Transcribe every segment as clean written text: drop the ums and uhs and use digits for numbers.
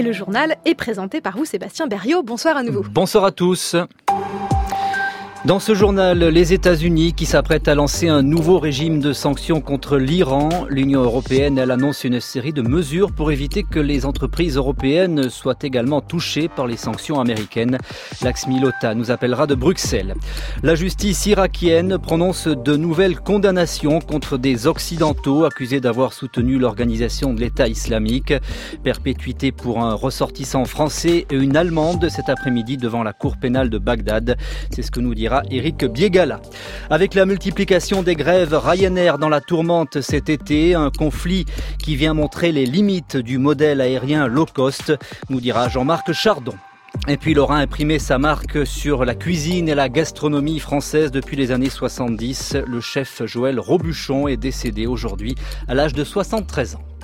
Et le journal est présenté par vous, Sébastien Berriot. Bonsoir à nouveau. Bonsoir à tous. Dans ce journal, les États-Unis qui s'apprêtent à lancer un nouveau régime de sanctions contre l'Iran. L'Union européenne, elle annonce une série de mesures pour éviter que les entreprises européennes soient également touchées par les sanctions américaines. Laxmi Lotta nous appellera de Bruxelles. La justice irakienne prononce de nouvelles condamnations contre des Occidentaux accusés d'avoir soutenu l'organisation de l'État islamique. Perpétuité pour un ressortissant français et une Allemande cet après-midi devant la cour pénale de Bagdad. C'est ce que nous dira Éric Biégala. Avec la multiplication des grèves Ryanair dans la tourmente cet été, un conflit qui vient montrer les limites du modèle aérien low cost, nous dira Jean-Marc Chardon. Et puis il aura imprimé sa marque sur la cuisine et la gastronomie française depuis les années 70. Le chef Joël Robuchon est décédé aujourd'hui à l'âge de 73 ans.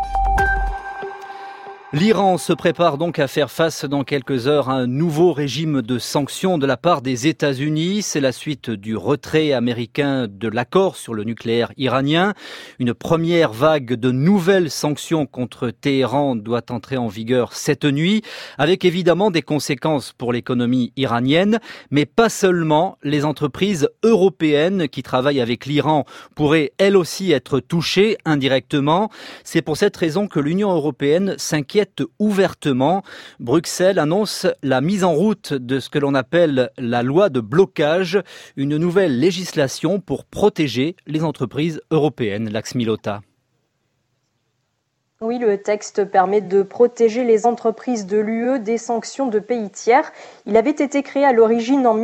L'Iran se prépare donc à faire face dans quelques heures à un nouveau régime de sanctions de la part des États-Unis. C'est la suite du retrait américain de l'accord sur le nucléaire iranien. Une première vague de nouvelles sanctions contre Téhéran doit entrer en vigueur cette nuit, avec évidemment des conséquences pour l'économie iranienne, mais pas seulement. Les entreprises européennes qui travaillent avec l'Iran pourraient elles aussi être touchées indirectement. C'est pour cette raison que l'Union européenne s'inquiète ouvertement. Bruxelles annonce la mise en route de ce que l'on appelle la loi de blocage, une nouvelle législation pour protéger les entreprises européennes. Laxmi Lotta. Oui, le texte permet de protéger les entreprises de l'UE des sanctions de pays tiers. Il avait été créé à l'origine en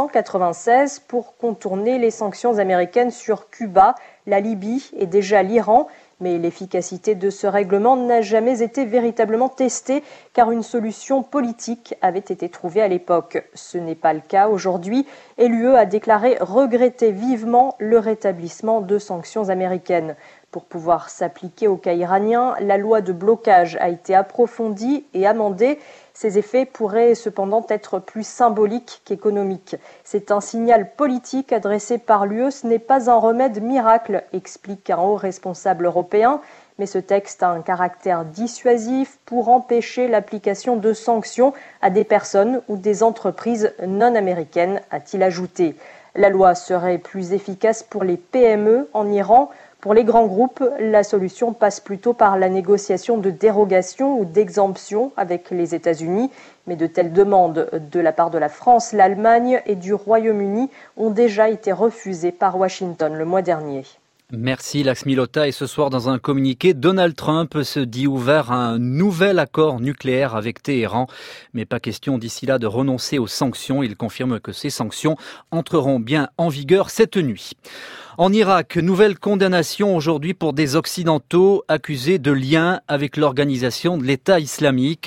1996 pour contourner les sanctions américaines sur Cuba, la Libye et déjà l'Iran. Mais l'efficacité de ce règlement n'a jamais été véritablement testée car une solution politique avait été trouvée à l'époque. Ce n'est pas le cas aujourd'hui et l'UE a déclaré regretter vivement le rétablissement de sanctions américaines. Pour pouvoir s'appliquer au cas iranien, la loi de blocage a été approfondie et amendée. Ces effets pourraient cependant être plus symboliques qu'économiques. C'est un signal politique adressé par l'UE, ce n'est pas un remède miracle, explique un haut responsable européen. Mais ce texte a un caractère dissuasif pour empêcher l'application de sanctions à des personnes ou des entreprises non américaines, a-t-il ajouté. La loi serait plus efficace pour les PME en Iran. Pour les grands groupes, la solution passe plutôt par la négociation de dérogation ou d'exemption avec les États-Unis. Mais de telles demandes de la part de la France, l'Allemagne et du Royaume-Uni ont déjà été refusées par Washington le mois dernier. Merci Laxmi Lotta. Et ce soir, dans un communiqué, Donald Trump se dit ouvert à un nouvel accord nucléaire avec Téhéran. Mais pas question d'ici là de renoncer aux sanctions. Il confirme que ces sanctions entreront bien en vigueur cette nuit. En Irak, nouvelle condamnation aujourd'hui pour des Occidentaux accusés de lien avec l'organisation de l'État islamique.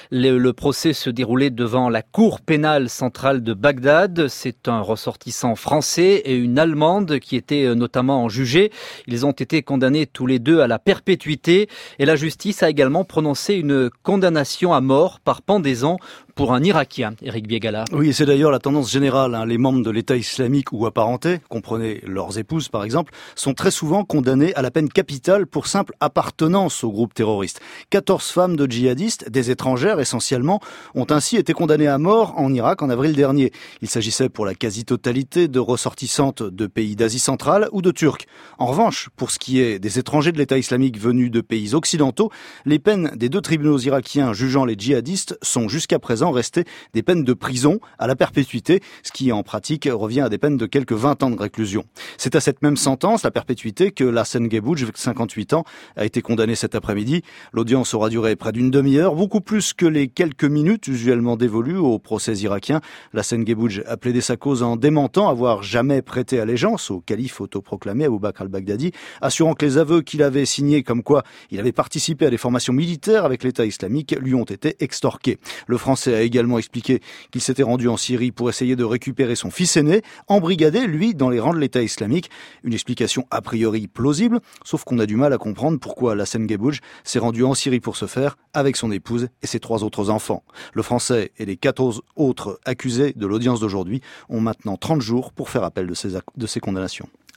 Le procès se déroulait devant la cour pénale centrale de Bagdad. C'est un ressortissant français et une Allemande qui étaient notamment jugés. Ils ont été condamnés tous les deux à la perpétuité et la justice a également prononcé une condamnation à mort par pendaison pour un Irakien. Éric Biégala. Oui, c'est d'ailleurs la tendance générale. Les membres de l'État islamique ou apparentés, comprenez leurs épouses par exemple, sont très souvent condamnés à la peine capitale pour simple appartenance au groupe terroriste. 14 femmes de djihadistes, des étrangères essentiellement, ont ainsi été condamnées à mort en Irak en avril dernier. Il s'agissait pour la quasi-totalité de ressortissantes de pays d'Asie centrale ou de Turcs. En revanche, pour ce qui est des étrangers de l'État islamique venus de pays occidentaux, les peines des 2 tribunaux irakiens jugeant les djihadistes sont jusqu'à présent restées des peines de prison à la perpétuité, ce qui en pratique revient à des peines de quelques 20 ans de réclusion. C'est à cette même sentence, la perpétuité, que Lassen Gebouj, 58 ans, a été condamné cet après-midi. L'audience aura duré près d'une demi-heure, beaucoup plus que les quelques minutes usuellement dévolues au procès irakien. Lassen Gebouj a plaidé sa cause en démentant avoir jamais prêté allégeance au calife autoproclamé Abou Bakr al-Baghdadi, assurant que les aveux qu'il avait signés comme quoi il avait participé à des formations militaires avec l'État islamique lui ont été extorqués. Le Français a également expliqué qu'il s'était rendu en Syrie pour essayer de récupérer son fils aîné, embrigadé, lui, dans les rangs de l'État islamique. Une explication a priori plausible, sauf qu'on a du mal à comprendre pourquoi Lassen Gebouj s'est rendu en Syrie pour ce faire, avec son épouse et ses 3 autres enfants. Le Français et les 14 autres accusés de l'audience d'aujourd'hui ont maintenant 30 jours pour faire appel de ces condamnations.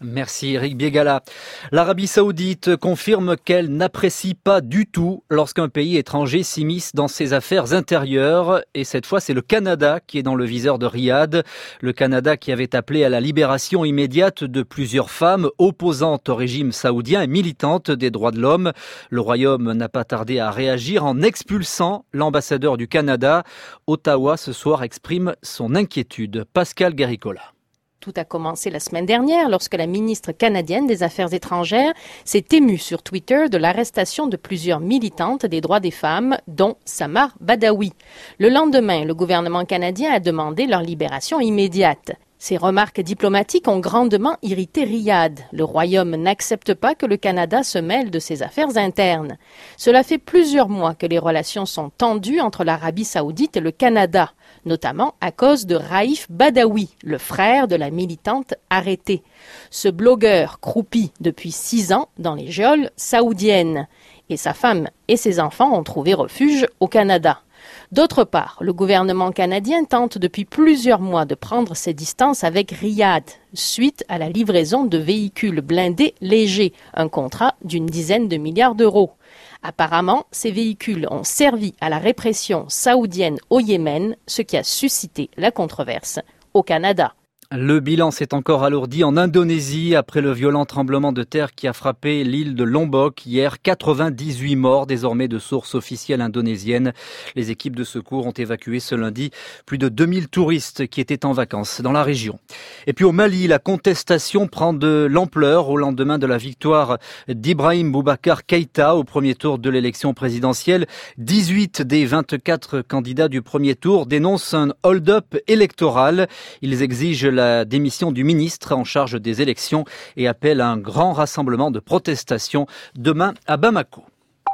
Merci Eric Biegala. L'Arabie Saoudite confirme qu'elle n'apprécie pas du tout lorsqu'un pays étranger s'immisce dans ses affaires intérieures. Et cette fois, c'est le Canada qui est dans le viseur de Riyad. Le Canada qui avait appelé à la libération immédiate de plusieurs femmes opposantes au régime saoudien et militantes des droits de l'homme. Le Royaume n'a pas tardé à réagir en expulsant l'ambassadeur du Canada. Ottawa, ce soir, exprime son inquiétude. Pascal Garricola. Tout a commencé la semaine dernière lorsque la ministre canadienne des Affaires étrangères s'est émue sur Twitter de l'arrestation de plusieurs militantes des droits des femmes, dont Samar Badawi. Le lendemain, le gouvernement canadien a demandé leur libération immédiate. Ces remarques diplomatiques ont grandement irrité Riyad. Le Royaume n'accepte pas que le Canada se mêle de ses affaires internes. Cela fait plusieurs mois que les relations sont tendues entre l'Arabie saoudite et le Canada, notamment à cause de Raif Badawi, le frère de la militante arrêtée. Ce blogueur croupit depuis 6 ans dans les geôles saoudiennes et sa femme et ses enfants ont trouvé refuge au Canada. D'autre part, le gouvernement canadien tente depuis plusieurs mois de prendre ses distances avec Riyad, suite à la livraison de véhicules blindés légers, un contrat d'une dizaine de milliards d'euros. Apparemment, ces véhicules ont servi à la répression saoudienne au Yémen, ce qui a suscité la controverse au Canada. Le bilan s'est encore alourdi en Indonésie après le violent tremblement de terre qui a frappé l'île de Lombok hier. 98 morts désormais de sources officielles indonésiennes. Les équipes de secours ont évacué ce lundi plus de 2000 touristes qui étaient en vacances dans la région. Et puis au Mali, la contestation prend de l'ampleur au lendemain de la victoire d'Ibrahim Boubacar Keïta au premier tour de l'élection présidentielle. 18 des 24 candidats du premier tour dénoncent un hold-up électoral. Ils exigent la démission du ministre en charge des élections et appelle à un grand rassemblement de protestation demain à Bamako.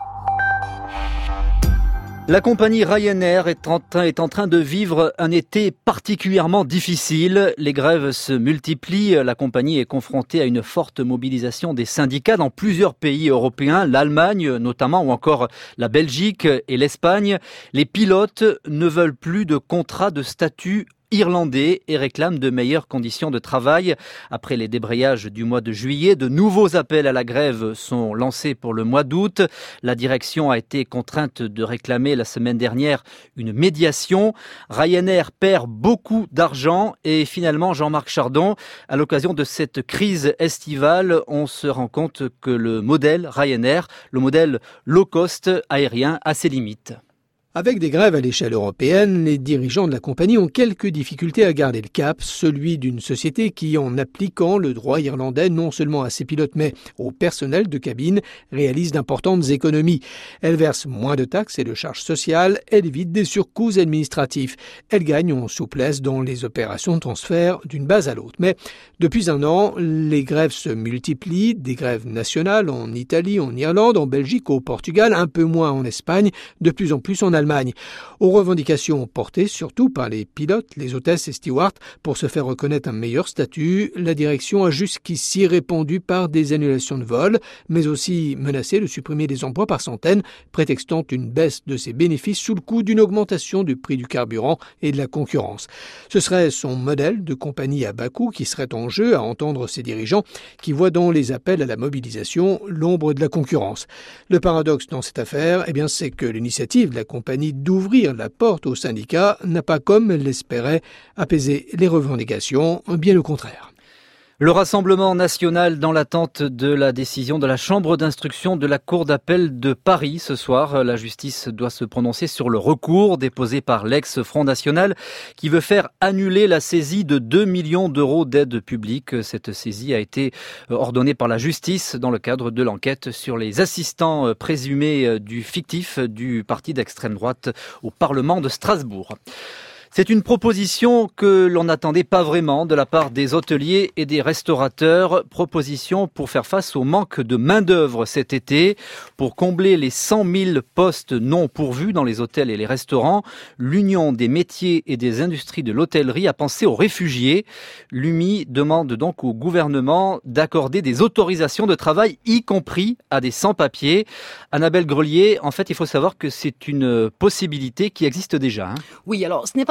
La compagnie Ryanair est en train de vivre un été particulièrement difficile. Les grèves se multiplient. La compagnie est confrontée à une forte mobilisation des syndicats dans plusieurs pays européens, l'Allemagne notamment ou encore la Belgique et l'Espagne. Les pilotes ne veulent plus de contrat de statut irlandais et réclament de meilleures conditions de travail. Après les débrayages du mois de juillet, de nouveaux appels à la grève sont lancés pour le mois d'août. La direction a été contrainte de réclamer la semaine dernière une médiation. Ryanair perd beaucoup d'argent et finalement, Jean-Marc Chardon, à l'occasion de cette crise estivale, on se rend compte que le modèle Ryanair, le modèle low cost aérien, a ses limites. Avec des grèves à l'échelle européenne, les dirigeants de la compagnie ont quelques difficultés à garder le cap, celui d'une société qui, en appliquant le droit irlandais non seulement à ses pilotes mais au personnel de cabine, réalise d'importantes économies. Elle verse moins de taxes et de charges sociales, elle évite des surcoûts administratifs. Elle gagne en souplesse dans les opérations de transfert d'une base à l'autre. Mais depuis un an, les grèves se multiplient, des grèves nationales en Italie, en Irlande, en Belgique, au Portugal, un peu moins en Espagne, de plus en plus en Allemagne. Aux revendications portées surtout par les pilotes, les hôtesses et stewards pour se faire reconnaître un meilleur statut, la direction a jusqu'ici répondu par des annulations de vols, mais aussi menacé de supprimer des emplois par centaines, prétextant une baisse de ses bénéfices sous le coup d'une augmentation du prix du carburant et de la concurrence. Ce serait son modèle de compagnie à bas coût qui serait en jeu, à entendre ses dirigeants qui voient dans les appels à la mobilisation l'ombre de la concurrence. Le paradoxe dans cette affaire, c'est que l'initiative de la compagnie d'ouvrir la porte aux syndicats n'a pas, comme elle l'espérait, apaisé les revendications, bien au contraire. Le Rassemblement national dans l'attente de la décision de la Chambre d'instruction de la Cour d'appel de Paris. Ce soir, la justice doit se prononcer sur le recours déposé par l'ex-Front National qui veut faire annuler la saisie de 2 millions d'euros d'aide publique. Cette saisie a été ordonnée par la justice dans le cadre de l'enquête sur les assistants présumés du fictif du parti d'extrême droite au Parlement de Strasbourg. C'est une proposition que l'on n'attendait pas vraiment de la part des hôteliers et des restaurateurs. Proposition pour faire face au manque de main-d'œuvre cet été. Pour combler les 100 000 postes non pourvus dans les hôtels et les restaurants, l'Union des métiers et des industries de l'hôtellerie a pensé aux réfugiés. L'UMI demande donc au gouvernement d'accorder des autorisations de travail, y compris à des sans-papiers. Annabelle Grelier, en fait, il faut savoir que c'est une possibilité qui existe déjà. Oui, alors ce n'est pas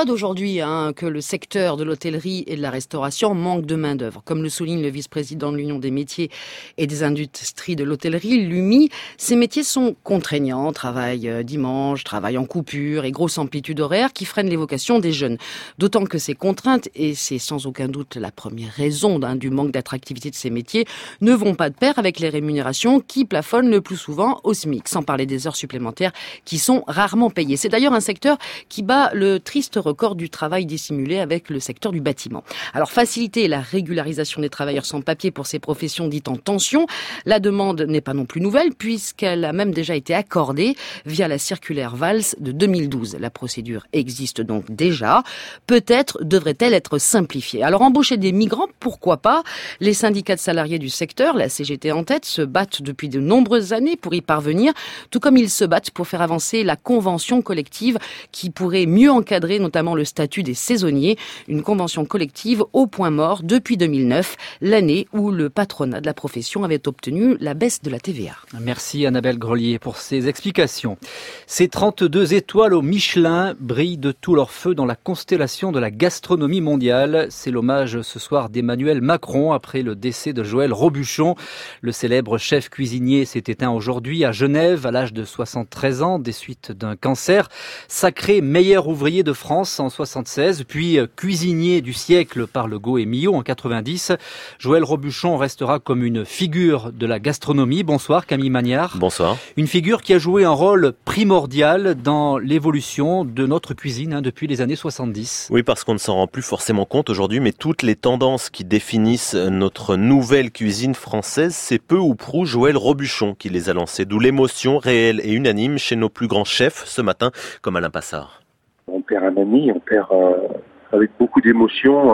preuve aujourd'hui que le secteur de l'hôtellerie et de la restauration manque de main-d'œuvre. Comme le souligne le vice-président de l'Union des métiers et des industries de l'hôtellerie, l'UMI, ces métiers sont contraignants, travail dimanche, travail en coupure et grosse amplitude horaire qui freinent les vocations des jeunes. D'autant que ces contraintes, et c'est sans aucun doute la première raison du manque d'attractivité de ces métiers, ne vont pas de pair avec les rémunérations qui plafonnent le plus souvent au SMIC, sans parler des heures supplémentaires qui sont rarement payées. C'est d'ailleurs un secteur qui bat le triste record du travail dissimulé avec le secteur du bâtiment. Alors faciliter la régularisation des travailleurs sans papier pour ces professions dites en tension, la demande n'est pas non plus nouvelle puisqu'elle a même déjà été accordée via la circulaire Valls de 2012. La procédure existe donc déjà. Peut-être devrait-elle être simplifiée. Alors embaucher des migrants, pourquoi pas? Les syndicats de salariés du secteur, la CGT en tête, se battent depuis de nombreuses années pour y parvenir, tout comme ils se battent pour faire avancer la convention collective qui pourrait mieux encadrer notamment le statut des saisonniers, une convention collective au point mort depuis 2009, l'année où le patronat de la profession avait obtenu la baisse de la TVA. Merci Annabelle Grelier pour ces explications. Ces 32 étoiles au Michelin brillent de tout leur feu dans la constellation de la gastronomie mondiale. C'est l'hommage ce soir d'Emmanuel Macron après le décès de Joël Robuchon. Le célèbre chef cuisinier s'est éteint aujourd'hui à Genève à l'âge de 73 ans des suites d'un cancer. Sacré meilleur ouvrier de France en 76, puis cuisinier du siècle par Legault et Millot en 90. Joël Robuchon restera comme une figure de la gastronomie. Bonsoir Camille Magnard. Bonsoir. Une figure qui a joué un rôle primordial dans l'évolution de notre cuisine depuis les années 70. Oui, parce qu'on ne s'en rend plus forcément compte aujourd'hui, mais toutes les tendances qui définissent notre nouvelle cuisine française, c'est peu ou prou Joël Robuchon qui les a lancées. D'où l'émotion réelle et unanime chez nos plus grands chefs ce matin, comme Alain Passard. On perd un ami, on perd avec beaucoup d'émotion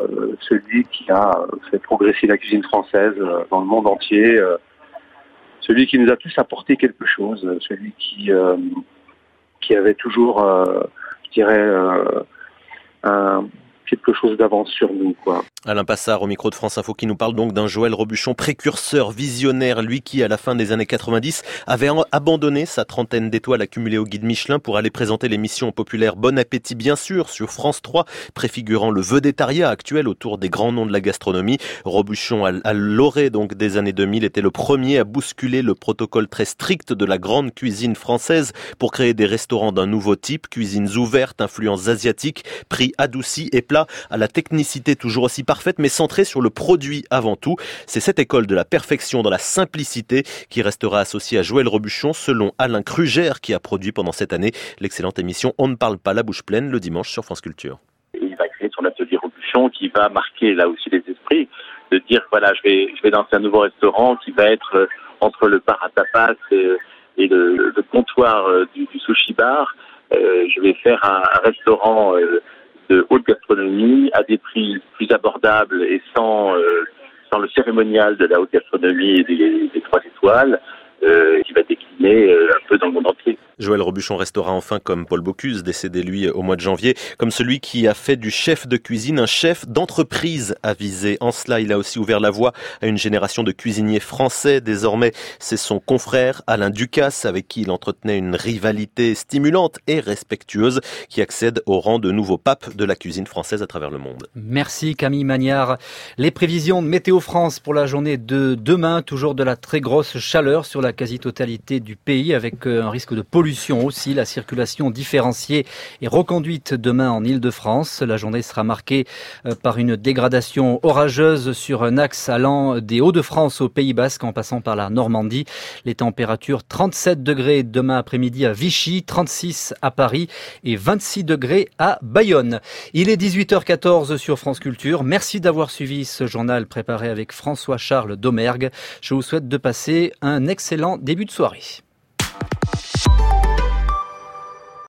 celui qui a fait progresser la cuisine française dans le monde entier, celui qui nous a tous apporté quelque chose, celui qui avait toujours, quelque chose d'avance sur nous, quoi. Alain Passard au micro de France Info qui nous parle donc d'un Joël Robuchon précurseur, visionnaire, lui qui à la fin des années 90 avait abandonné sa 30aine d'étoiles accumulées au guide Michelin pour aller présenter l'émission populaire Bon Appétit bien sûr sur France 3, préfigurant le vedettariat actuel autour des grands noms de la gastronomie. Robuchon à l'orée donc des années 2000 était le premier à bousculer le protocole très strict de la grande cuisine française pour créer des restaurants d'un nouveau type, cuisines ouvertes, influences asiatiques, prix adoucis et plats à la technicité toujours aussi parfaite mais centrée sur le produit avant tout. C'est cette école de la perfection dans la simplicité qui restera associée à Joël Robuchon selon Alain Krugère qui a produit pendant cette année l'excellente émission On ne parle pas la bouche pleine le dimanche sur France Culture. Il va créer son atelier Robuchon qui va marquer là aussi les esprits, de dire voilà je vais lancer un nouveau restaurant qui va être entre le bar à tapas et le comptoir du sushi bar. Je vais faire un restaurant de haute gastronomie à des prix plus abordables et sans le cérémonial de la haute gastronomie et des 3 étoiles, qui va décliner un peu dans le monde entier. Joël Robuchon restera enfin comme Paul Bocuse, décédé lui au mois de janvier, comme celui qui a fait du chef de cuisine un chef d'entreprise avisé. En cela, il a aussi ouvert la voie à une génération de cuisiniers français. Désormais, c'est son confrère Alain Ducasse, avec qui il entretenait une rivalité stimulante et respectueuse, qui accède au rang de nouveau pape de la cuisine française à travers le monde. Merci Camille Magnard. Les prévisions de Météo France pour la journée de demain, toujours de la très grosse chaleur sur la quasi-totalité du pays, avec un risque de pollution aussi. La circulation différenciée est reconduite demain en Île-de-France. La journée sera marquée par une dégradation orageuse sur un axe allant des Hauts-de-France au Pays Basque en passant par la Normandie. Les températures 37 degrés demain après-midi à Vichy, 36 à Paris et 26 degrés à Bayonne. Il est 18h14 sur France Culture. Merci d'avoir suivi ce journal préparé avec François-Charles Domergue. Je vous souhaite de passer un excellent début de soirée.